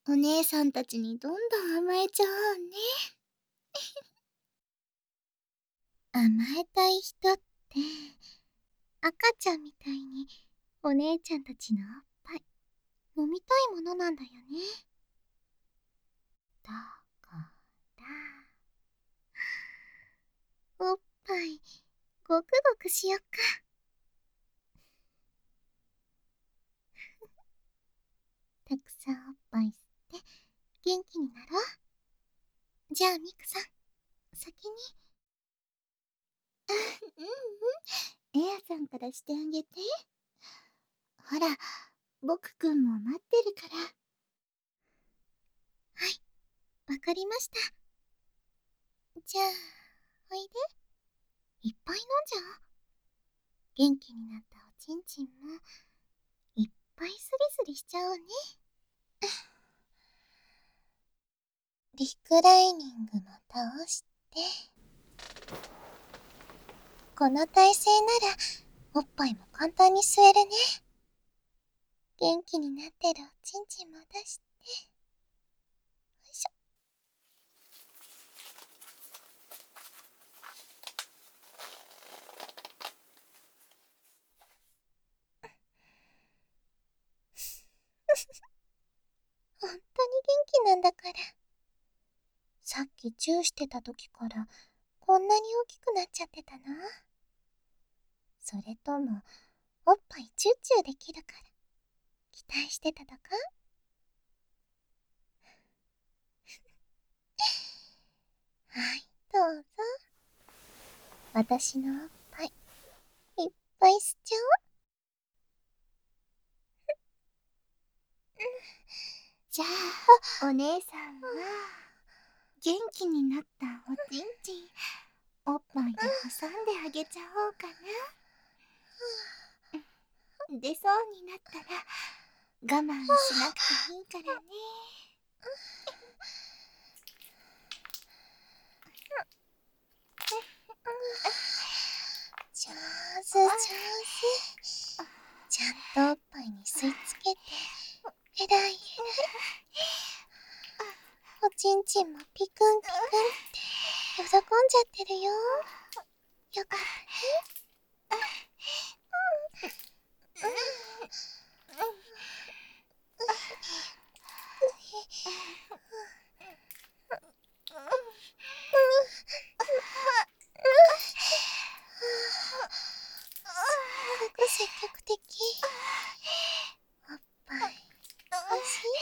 お姉さんたちにどんどん甘えちゃおうね。 甘えたい人って、赤ちゃんみたいにお姉ちゃんたちのおっぱい飲みたいものなんだよね。だから、おっぱいごくごくしよっか。たくさんおっぱい吸って元気になろう。じゃあミクさん、先に。 うんうん。エアさんからしてあげて。ほら、僕くんも待ってるから。 はい、わかりました。じゃあ、おいで。いっぱい飲んじゃおう。元気になったおちんちんもいっぱいスリスリしちゃおうね。リクライニングも倒して、この体勢ならおっぱいも簡単に吸えるね。元気になってるおちんちんも出して、よいしょ。本当に元気なんだから。さっきチューしてた時からこんなに大きくなっちゃってたな。それともおっぱいチューチューできるから期待してたとか？はい、どうぞ。私のおっぱいいっぱい吸っちゃおう。 じゃあ、お姉さんは、元気になったおちんちん、おっぱいで挟んであげちゃおうかな。出そうになったら、我慢しなくていいからね。 上手上手。ちゃんとおっぱいに吸い付けて、えらいえらい。おちんちんもピクンピクンって喜んじゃってるよ。よかったね。すごく積極的。おっぱい欲しい？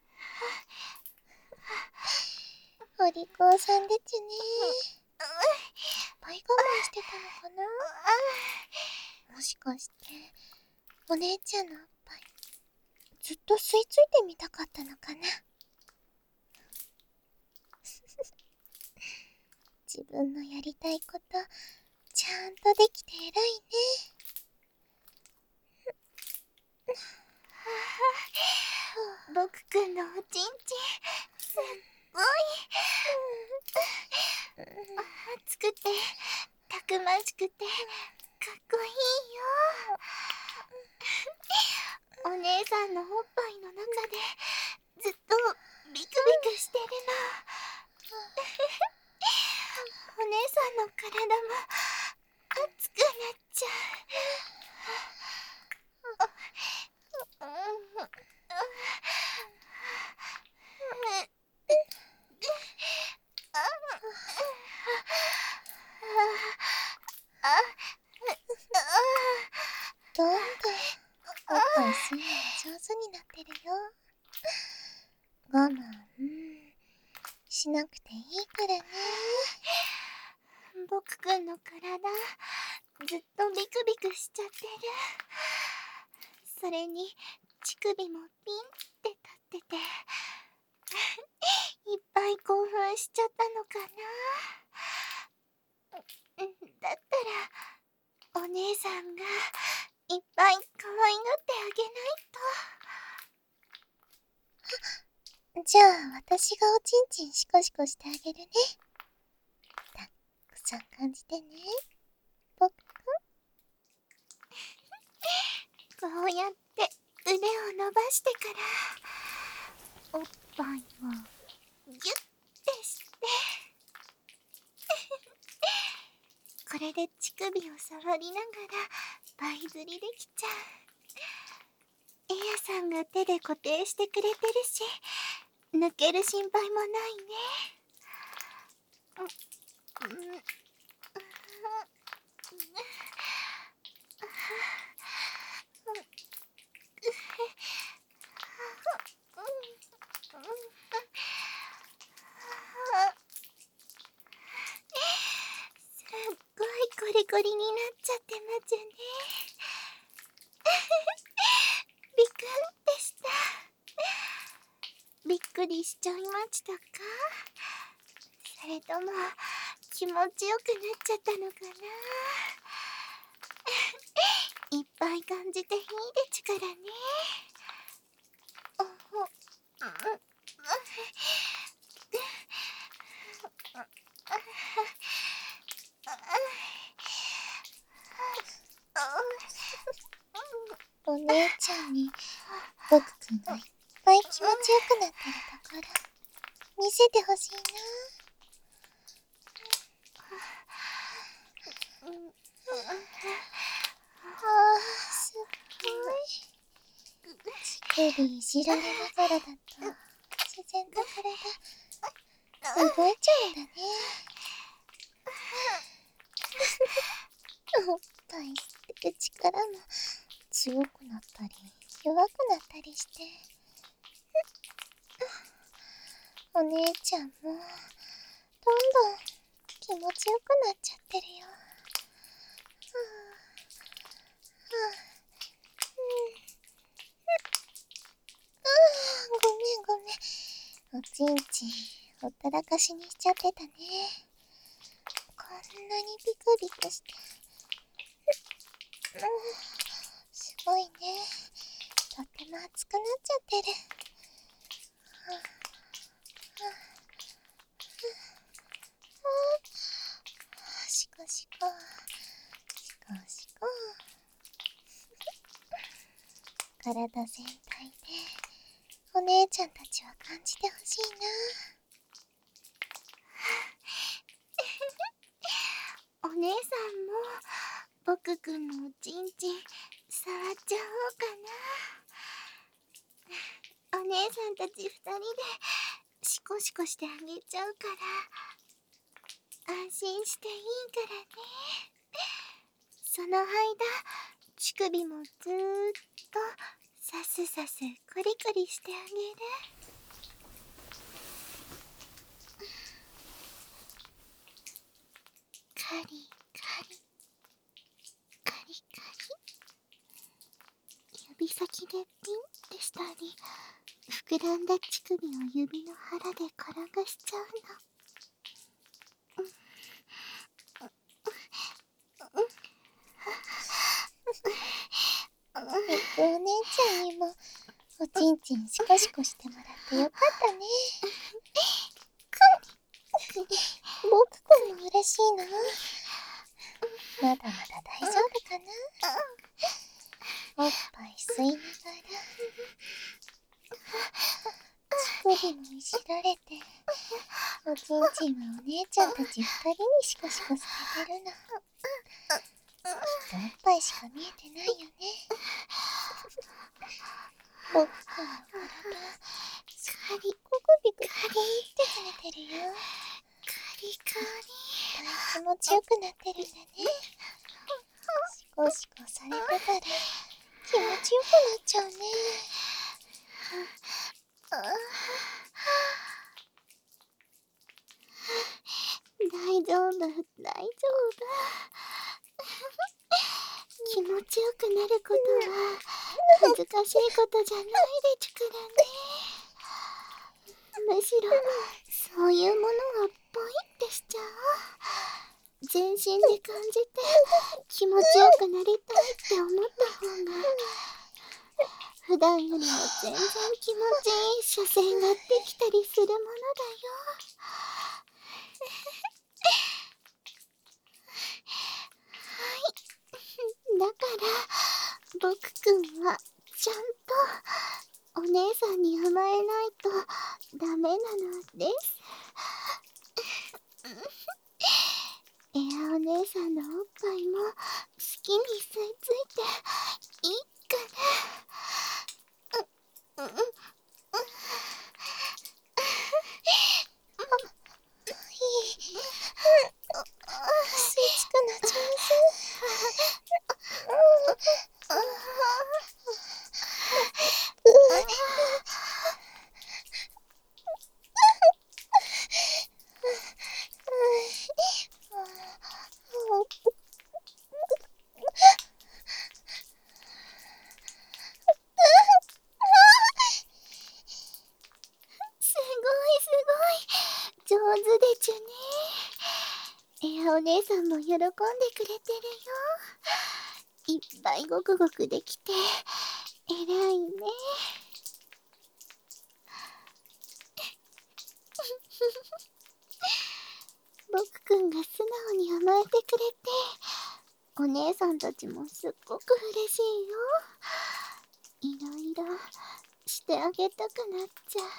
お利口さんでちゅね。いっぱい我慢してたのかな。もしかしてお姉ちゃんのおっぱいずっと吸い付いてみたかったのかな。自分のやりたいことちゃんとできて偉いね。 僕くんのおちんちん、すっごい熱くて、たくましくて、かっこいいよ。お姉さんのおっぱいの中で、ずっとビクビクしてるの。お姉さんの体も熱くなっちゃどんどんおっぱい吸うのが上手になってるよ。我慢しなくていいからね。 う。僕くんの体、ずっとビクビクしちゃってる。それに、乳首もピンって立ってて、いっぱい興奮しちゃったのかな。だったら、お姉さんがいっぱい可愛がってあげないと。 じゃあ私がおちんちんシコシコしてあげるね。たくさん感じてね、僕くん。 こうやって腕を伸ばしてから、 おっぱいをギュッてしてこれで乳首を触りながらパイ釣りできちゃう。エアさんが手で固定してくれてるし、抜ける心配もないね。すっごいコリコリになっちゃってますね。ビクンでした。びっくりしちゃいましたか？それとも気持ちよくなっちゃったのかな。いっぱい感じていいですからね。 お姉ちゃんに僕くんがいっぱい気持ちよくなってるところ見せてほしいな。すっごい。乳首いじられながらだと自然と体動いちゃうんだね。おっぱい吸ってる力も強くなったり弱くなったりして、お姉ちゃんもどんどん気持ちよくなっちゃってるよ。ごめん。おちんちんほったらかしにしちゃってたね。こんなにビクビクして。すごいね。とっても熱くなっちゃってる。シコシコ。体全体でお姉ちゃんたちは感じてほしいな。 お姉さんも僕くんのおちんちん触っちゃおうかな。お姉さんたち2人でシコシコしてあげちゃうから安心していいからね。その間乳首もずーっとさすさすコリコリしてあげる。カリカリカリカリ。指先でピンってしたり、膨らんだ乳首を指の腹で転がしちゃうの。 お姉ちゃんにもおちんちんシコシコしてもらってよかったね。僕くんも嬉しいな。まだまだ大丈夫かな。おっぱい吸いながら乳首もいじられて、おちんちんはお姉ちゃんたち2人にシコシコされてるの。きっとおっぱいしか見えてないよね。僕くんの体すっごくビクビクって跳ねてるよ。 カリカリ。 気持ちよくなってるんだね。シコシコされてたら気持ちよくなっちゃうね。 大丈夫。気持ちよくなることは恥ずかしいことじゃないですからね。むしろそういうものをポイってしちゃおう。全身で感じて気持ちよくなりたいって思った方が普段よりも全然気持ちいい射精ができたりするものだよ。だから僕くんはちゃんとお姉姉さんに甘えないとダメなのです。エアお姉さんのおっぱいも好きに吸い付いていいかな。 吸い付くの上すごい上手でちゅね。エアお姉さんも喜んでくれてるよ。いっぱいごくごくできてえらいね。僕くんが素直に甘えてくれて、お姉さんたちもすっごく嬉しいよ。いろいろしてあげたくなっちゃう。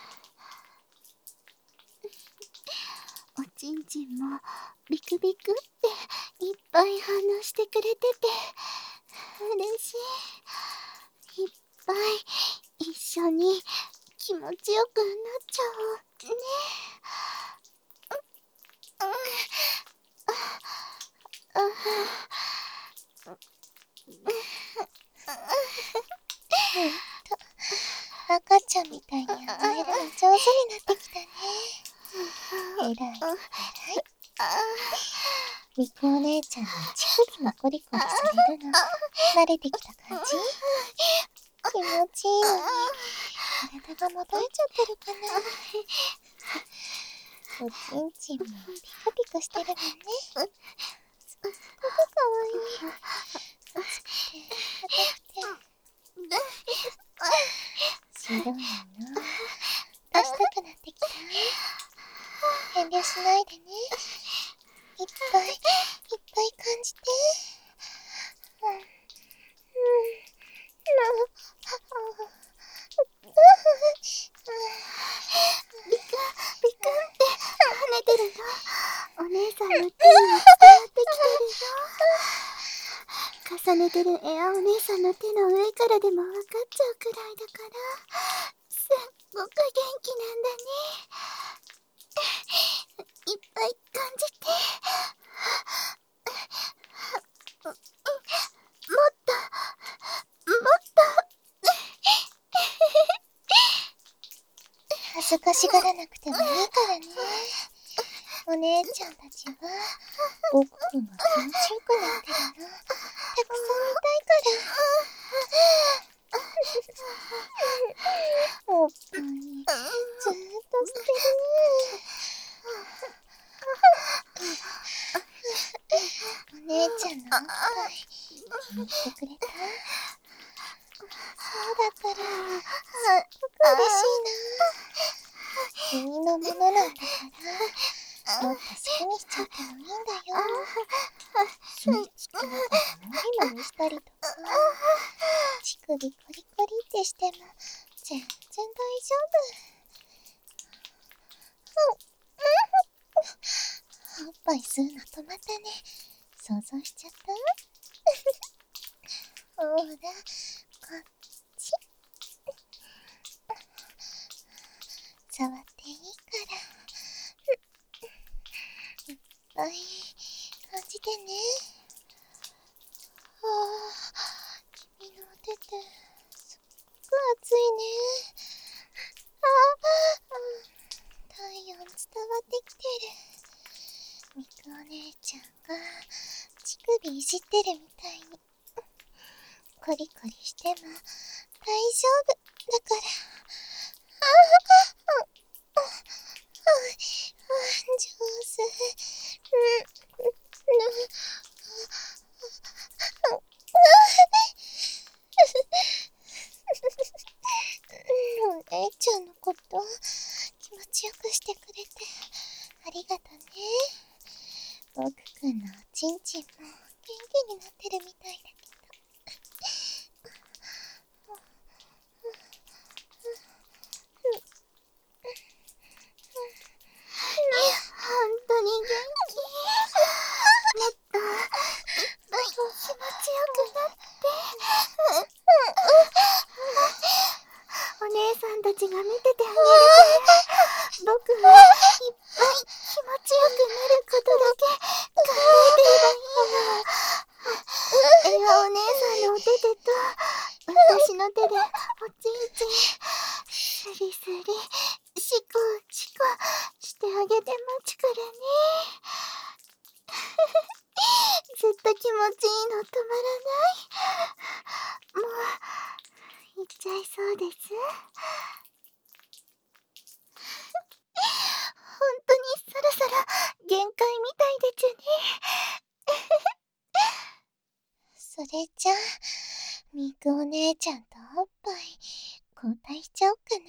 おちんちんもビクビクっていっぱい反応してくれてて嬉しい。いっぱい一緒に気持ちよくなっちゃおうね。 ほんと、赤ちゃんみたいに甘えるの上手になってきたね。えらい、えらい。みくお姉ちゃんに乳首もコリコリされるの慣れてきた感じ？気持ちいいのに体がもたえちゃってるかな。おちんちんもピクピクしてるもんね。すっごくかわいい。熱くて硬くて白いの出したくなってきた。遠慮しないでね。いっぱいいっぱい感じて。 ビクンって跳ねてるのお姉さんの手にも伝わってきてるよ。重ねてるエアお姉さんの手の上からでも分かっちゃうくらいだからすっごく元気なんだね。いっぱい感じて。もっともっと恥ずかしがらなくてもいいからね。お姉ちゃんたちは僕くんが気持ちよくなってるのたくさん見たいからおっぱいずーっと吸ってるね。お姉ちゃんのおっぱい気に入ってくれた？そうだったらすっごく嬉しいな。君のものなんだからもっと好きにしちゃってもいいんだよ。吸い付きながらもみもみしたりとか乳首コリコリってしても全然大丈夫。おっぱい吸うの止まったね。想像しちゃった？ほら、こっち。触っていいからいっぱい感じてね。君のお手ってすっごく熱いね。体温伝わってきてる。みくお姉ちゃんが乳首いじってるみたいにコリコリしても大丈夫だから。上手。お姉ちゃんのこと気持ちよくしてくれてありがとね。僕くんのおちんちんも元気になってるみたいだけどたちが見ててあげるから僕はいっぱい気持ちよくなることだけ考えていればいいの。エアお姉さんのお手手と私の手でおちんちんスリスリシコシコしてあげて待ちからね。ずっと気持ちいいの止まらない。もう行っちゃいそうです。本当にそろそろ限界みたいでちゅね。 それじゃあ、みくお姉ちゃんとおっぱい交代しちゃおうかな。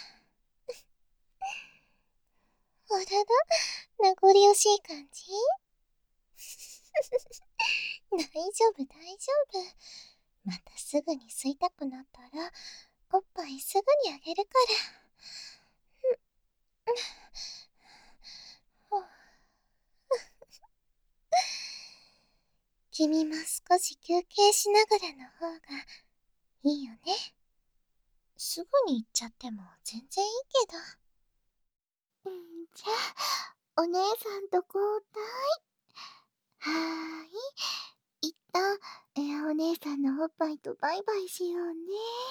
あらら、名残惜しい感じ？大丈夫大丈夫。またすぐに吸いたくなったらおっぱいすぐにあげるから。君も少し休憩しながらの方がいいよね。すぐに行っちゃっても全然いいけど。 じゃあお姉さんと交代。はーい、一旦エアお姉さんのおっぱいとバイバイしようね。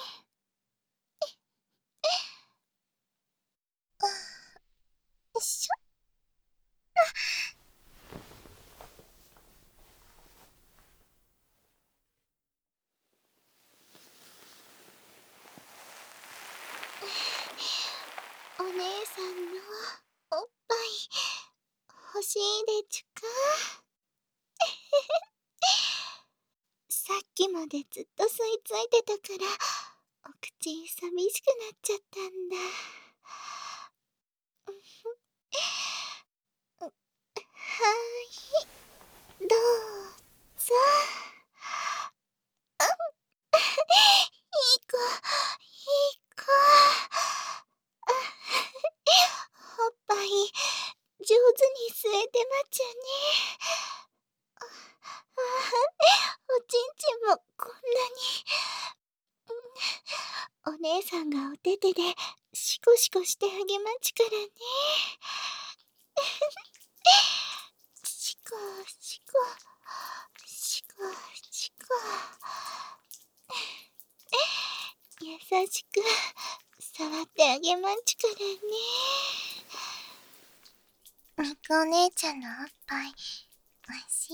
よいしょ。 お姉さんのおっぱい欲しいでちゅか。さっきまでずっと吸い付いてたからお口寂しくなっちゃったんだ。はーい、どうぞ。いい子、いい子。おっぱい上手に吸えてまちゅね。おちんちんもこんなに。お姉さんがお手手でシコシコしてあげまちからね。シコシコシコシコ。優しく触ってあげまちからね。 みくお姉ちゃんのおっぱいおいしい？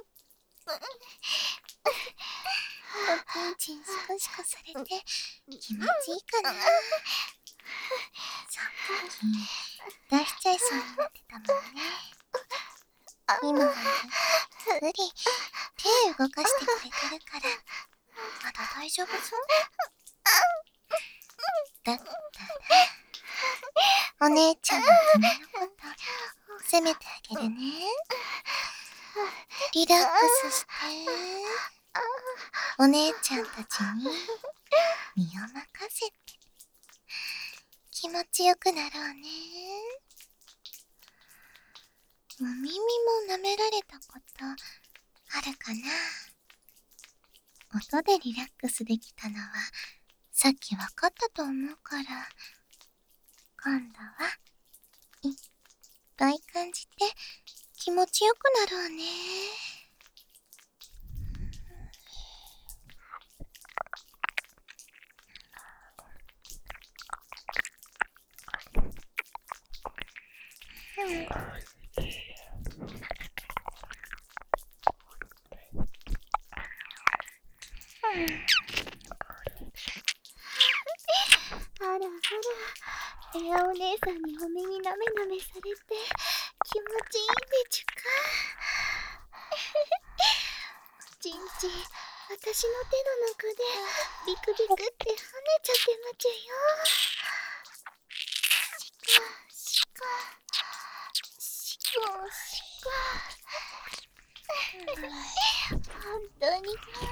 おちんちんシコシコされて気持ちいいかな？さっき出しちゃいそうになってたもんね。今はゆっくり手動かしてくれてるからまだ大丈夫そう。だったらお姉ちゃんも君のこと責めてあげるね。リラックスしてお姉ちゃんたちに身を任せて気持ちよくなろうね。お耳も舐められたことあるかな？音でリラックスできたのはさっきわかったと思うから、今度はいっぱい感じて気持ちよくなろうね。 あらあら、エアお姉さんにお耳なめなめされて気持ちいいでちゅか。おちんちん、私の手の中でビクビクって跳ねちゃってまちゅよ。シコシコシコシコ。本当にかわいい。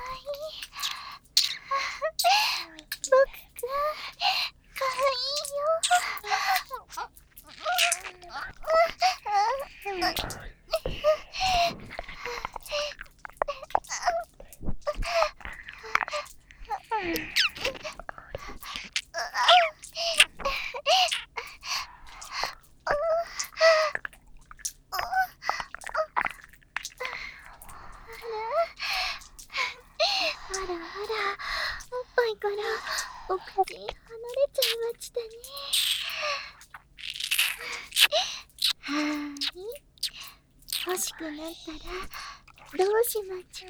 僕がかわいいよ。 くなったらどうしまちゅか。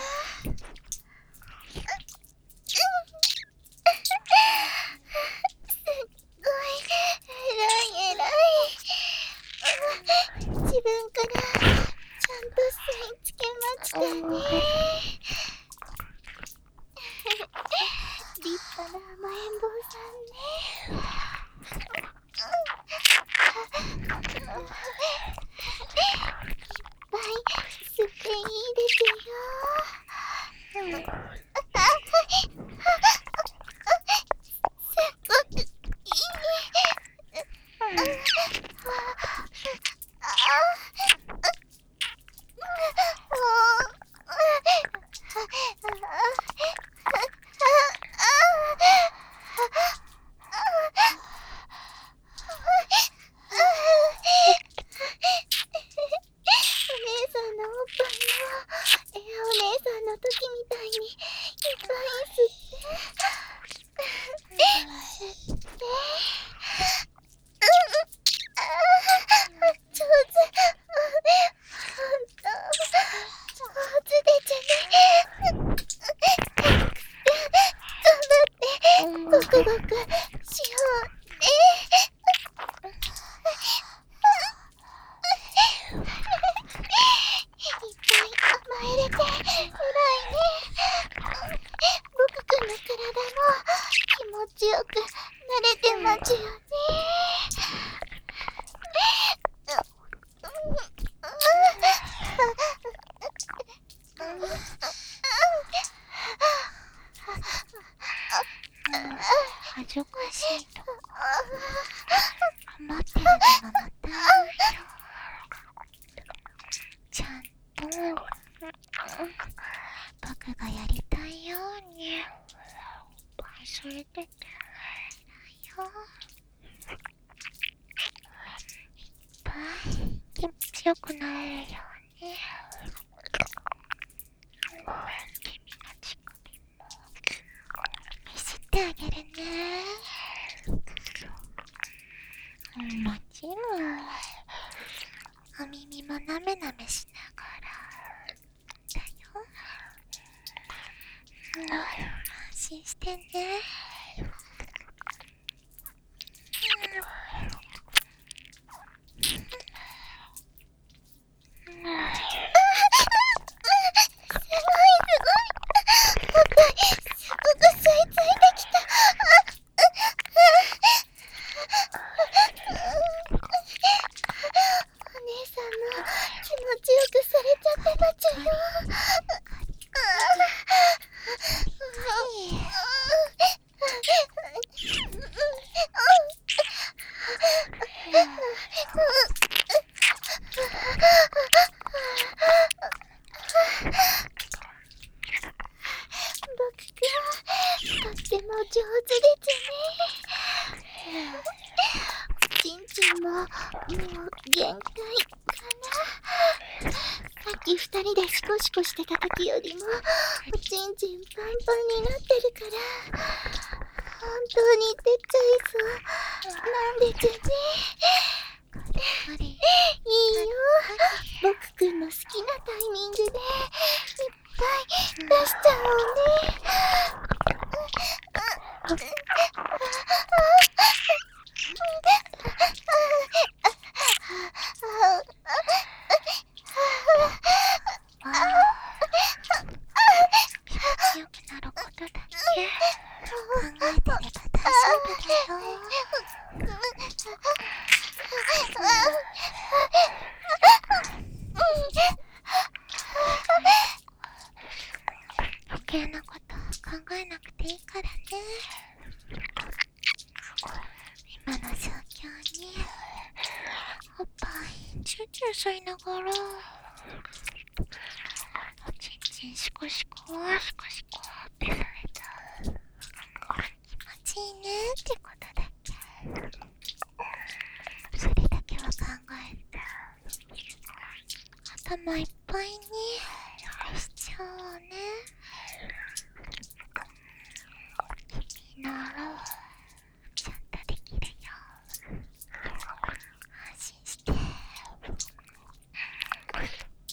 すっごい偉い偉い。自分からちゃんと吸い付けましたね。立派な甘えん坊さんね。いっぱい吸っていいですよ。すっごくいい。お姉さんのおっぱいもエアお姉さんの時みたいにいっぱい吸って吸って上手。ほんと上手でちゅね。頑張ってごくごくしようね。いっぱい甘えれて偉いね。僕くんの体も気持ちよく慣れてまちゅよね。 恥ずかしいとか思ってるのもまたいいよ。ちゃんと僕がやりたいようにそれでてよ。いっぱい気持ちよくなれるように君の乳首も見せてあげるね。もちろんお耳もなめなめしながらだよ。安心してね。 とっても上手でちゅね。ちんちんももう限界かな。さっき二人でシコシコしてた時よりもおちんちんパンパンになってるから本当に出ちゃいそうなんでちゅね。いいよ、僕くんの好きなタイミングでいっぱい出しちゃおうね。 気持ちよくなることだけ考えてれば大丈夫だよ。余計なこと考えなくていいからね。今の状況におっぱいチューチュー吸いながらおちんちんシコシコシコシコってされた気持ちいいねってことだけ、それだけは考えた。頭いっぱいにしちゃおうね。君のちゃんとできるよ。安心して。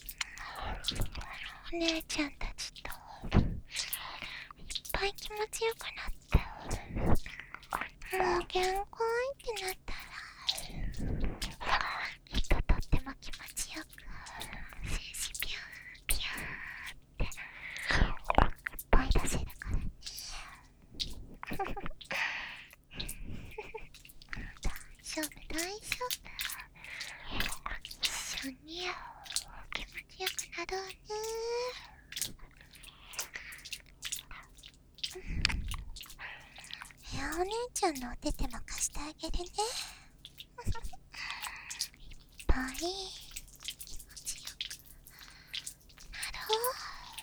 姉ちゃんたちといっぱい気持ちよくなって、もう限界ってなったら、きっととっても気持ちよく精子ピューピューっていっぱい出せるからね。大丈夫大丈夫、一緒に気持ちよくなろうね。お姉ちゃんのお手手も貸してあげるね。いっぱい気持ちよくなろう。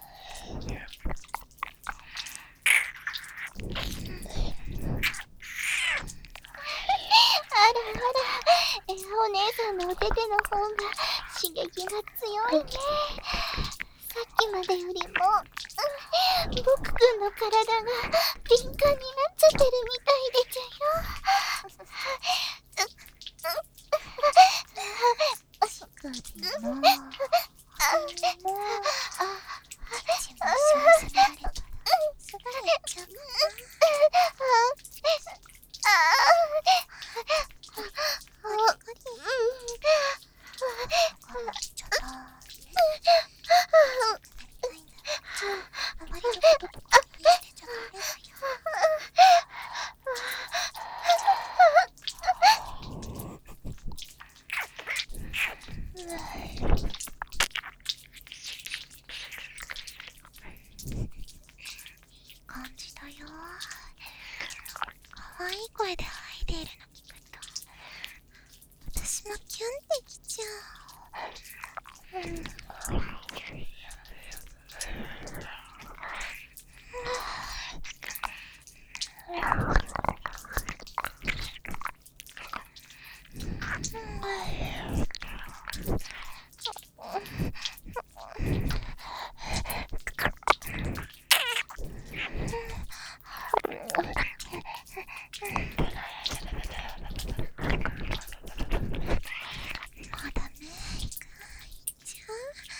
あらあら、お姉さんのお手手の方が刺激が強いね。さっきまでよりも、僕くんの体が敏感になっちゃってるみたいでちゅよ。 しくびも、もう、父も一緒にされられたら、すぐに行っちゃうかな。ちょっと、あまりのこととか気にしてちゃダメだよ。感じだよ。可愛い声で吐いているの聞くと、私もキュンってきちゃう。まだね、いちゃ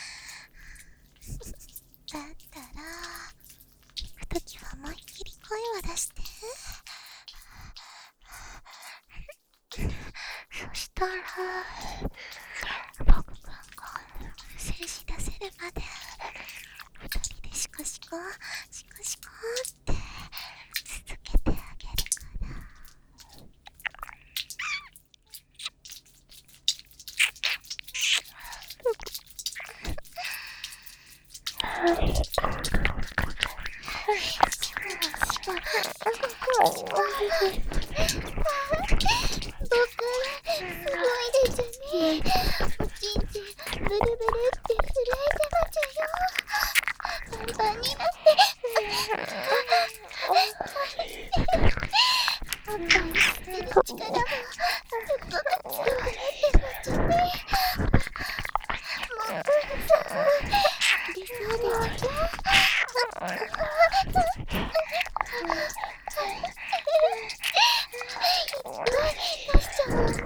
う。だったら、行くときは思いっきり声を出して。そしたら、僕くんが精子出せるまで二人でシコシコシコシコって続けてあげるから。 僕、すごいでちゅね。おちんちんブルブルって震えてまちゅよ。パンパンになって。おっぱい吸ってる力もちょっとずつ強くなってまちゅね。もう理想でちゅよ。出しちゃうわね。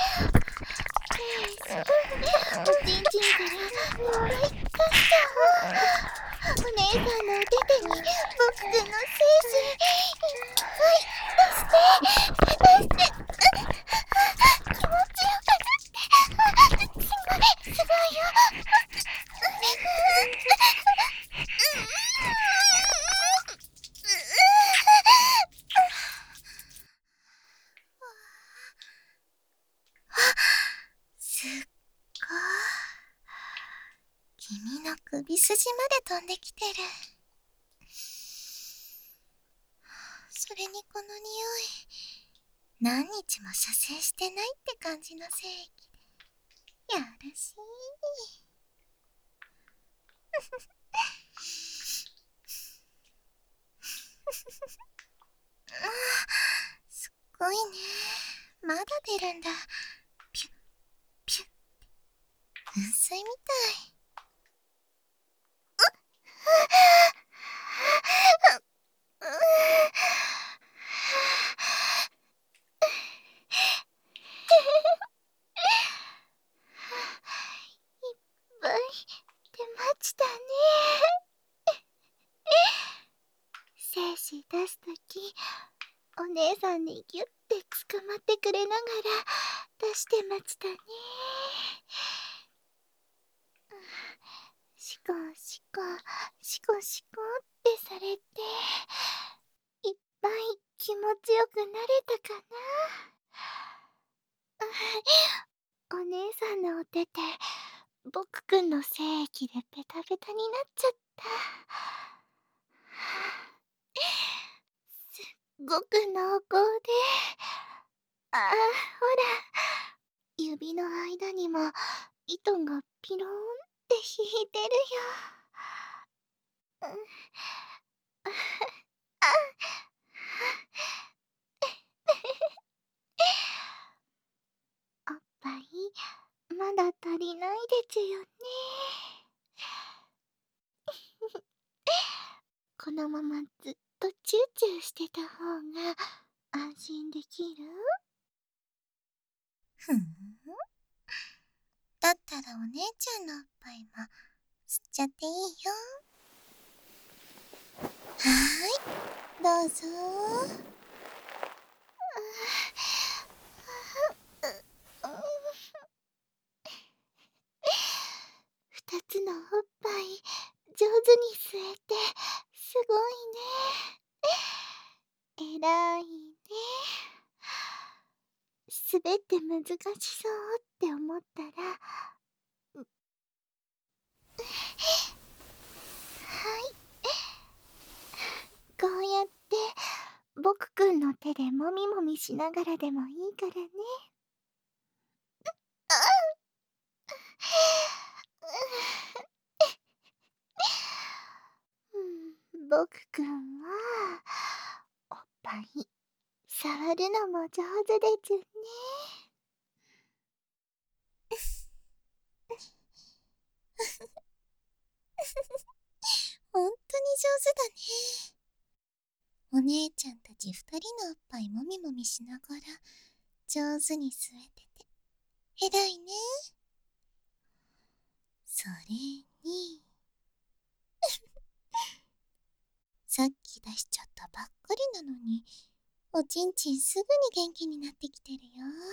おちんちんからいっぱい出しちゃおう。お姉さんのお手手に僕くんの精子いっぱい出して、気持ちよくなって、すごいよ。すっごい。君の首筋まで飛んできてる。それにこの匂い、何日も射精してないって感じの精液で、やらしい。すっごいね。まだ出るんだ。ピュッピュッ。噴水みたい。いっぱい出ましたね。 お姉さんにギュッて捕まってくれながら出してましたね。シコシコシコシコってされて、いっぱい気持ちよくなれたかな。お姉さんのお手て僕くんの精液でペタペタになっちゃった。すっごく濃厚で、ほら、指の間にも糸がピローンって引いてるよ。おっぱいまだ足りないでちゅよね。このままずっとチューチューしてた方が安心できる？ ふん。だったらお姉ちゃんのおっぱいも吸っちゃっていいよ。どうぞ。 二つのおっぱい上手に吸えてすごいね。えらいね。すべって難しそうって思ったら、はい、こうやって僕くんの手でもみもみしながらでもいいからね。僕くんはおっぱい触るのも上手でちゅね。 ほんとに上手だね。お姉ちゃんたち二人のおっぱいもみもみしながら上手に吸えてて偉いね。それにさっき出しちゃったばっかりなのにおちんちんすぐに元気になってきてるよ。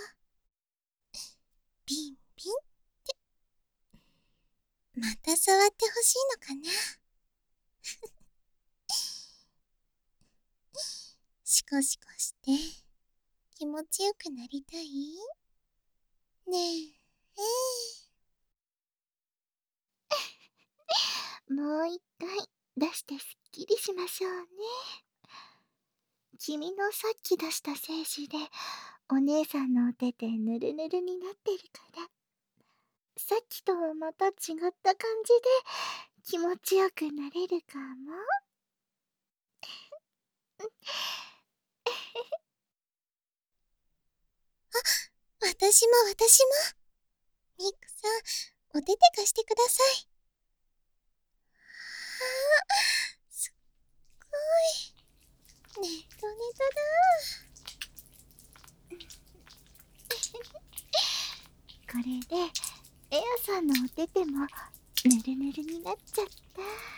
ピンピンってまた触ってほしいのかな。シコシコして気持ちよくなりたい？ねもう一回出してすっきりしましょうね。君のさっき出した精子でお姉さんのお手でぬるぬるになってるから、さっきとはまた違った感じで気持ちよくなれるかも。 私もミクさん、お手手貸してください。すっごいネトネこれでエアさんのお手手もぬるぬるになっちゃった。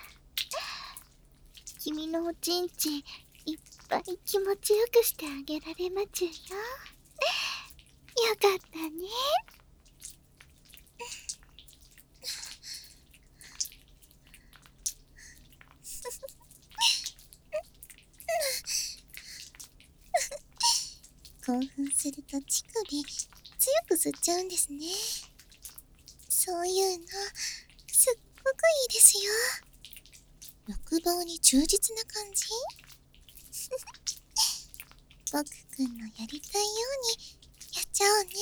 君のおちんちんいっぱい気持ちよくしてあげられまちゅよ。よかったね。 興奮すると乳首強く吸っちゃうんですね。そういうのすっごくいいですよ。欲望に忠実な感じ。僕くんのやりたいようにやっちゃおうね。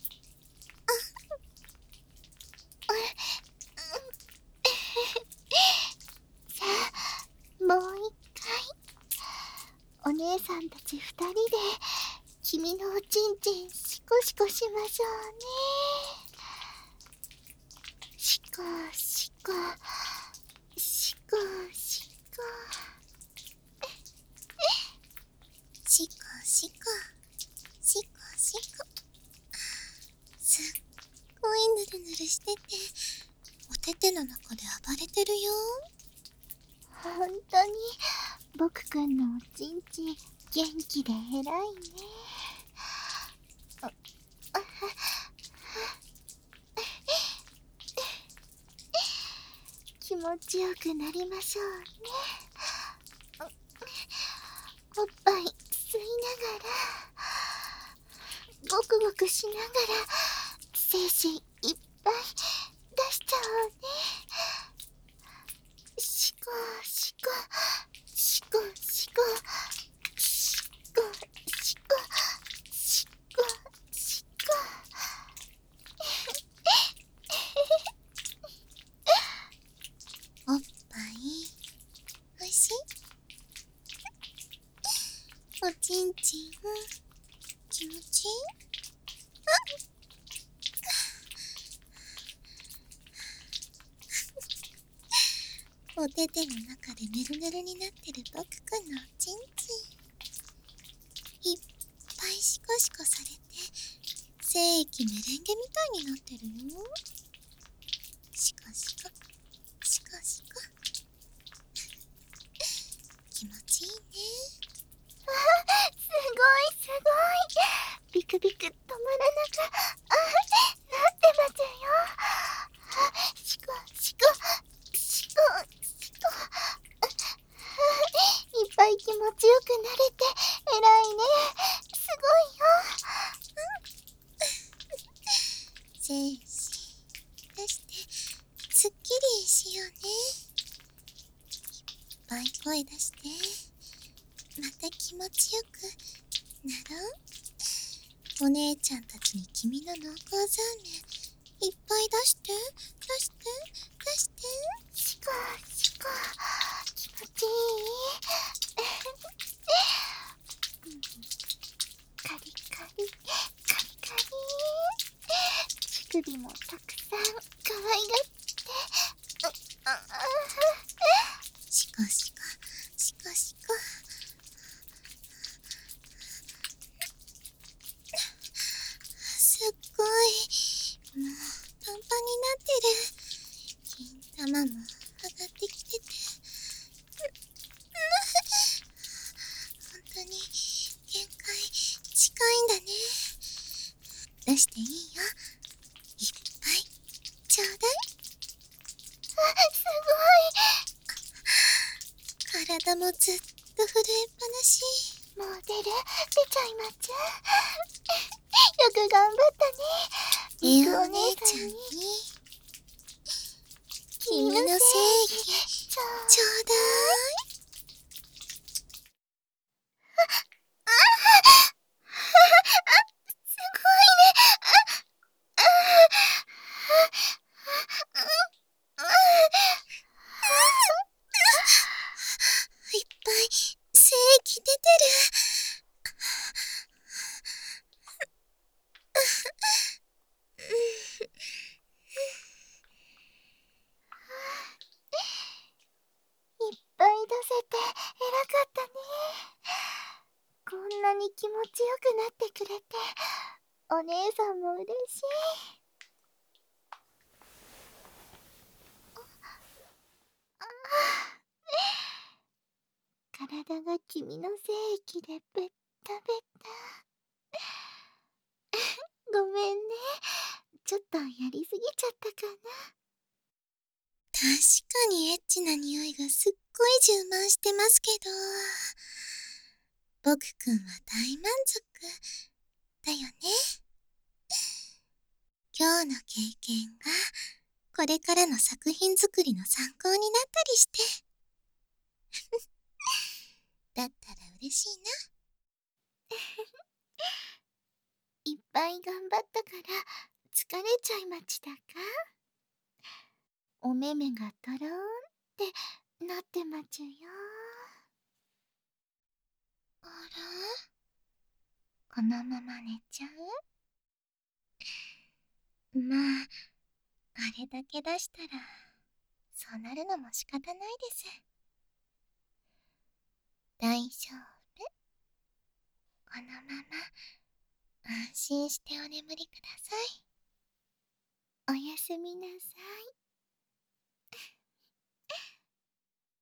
さあ、もう一回お姉さんたち二人で君のおちんちんシコシコしましょうね。シコシコシコシコシコシコシコシコ。すっごいぬるぬるしててお手手の中で暴れてるよ。 ほんとに僕くんのおちんちん元気で偉いね。気持ちよくなりましょうね。おっぱい吸いながら、ゴクゴクしながら精子いっぱい出しちゃおうね。シコシコシコシコシコシコシコシコ。 おっぱい欲しい？おちんちん気持ちいい？お手手の中でぬるぬるになってる僕くんのおちんちんいっぱいシコシコされて精液メレンゲみたいになってるよ。シコシコシコシコ気持ちいいね。 すごいすごい。ビクビク止まらなくなってますよ。シコシコシコシコ。いっぱい気持ちよくなれて偉いね。す精子出してすっきりしようね。いっぱい声出してまた気持ちよくなろう。お姉ちゃんたちに君の濃厚ザーメンいっぱい出して出して出して。 シコシコ気持ちいい。カリカリカリカリ。乳首もたくさん可愛がってシコシコシコシコ。すっごいもうパンパンになってる。金玉も上がってきてて本当に限界近いんだね。出していいよ。いっぱいちょうだい。 す体もずっと震えっぱなし。 ごい。もう出ちゃいまっちゃよく頑張ったね。ミクお姉ちゃんにさんに君の正義ちょちょうだい。 すごいね。 いっぱい精液出てる。 いっぱい出せて偉かったね。こんなに気持ちよくなってくれてお姉さんも嬉しい。体が君の精液でベッタベタ。ごめんね。ちょっとやりすぎちゃったかな。 確かにエッチな匂いがすっごい充満してますけど、僕くんは大満足だよね。今日の経験がこれからの作品作りの参考になったりしてだったら嬉しいな。 いっぱい頑張ったから疲れちゃいましたか？お目目がとろーんってなってまちゅよ。 あら？このまま寝ちゃう？まあ、あれだけ出したらそうなるのも仕方ないです。大丈夫。このまま安心してお眠りください。 おやすみなさい。